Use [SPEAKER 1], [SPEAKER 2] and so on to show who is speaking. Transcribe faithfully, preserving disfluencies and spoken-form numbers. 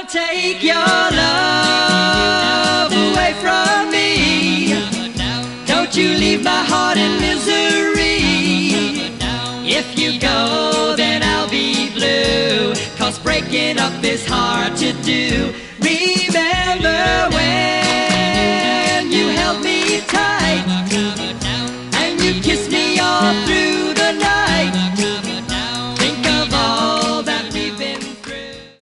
[SPEAKER 1] take your love away from me. Don't you leave my heart in misery. If you go, then I'll be blue, 'cause breaking up is hard to do. Remember when you held me tight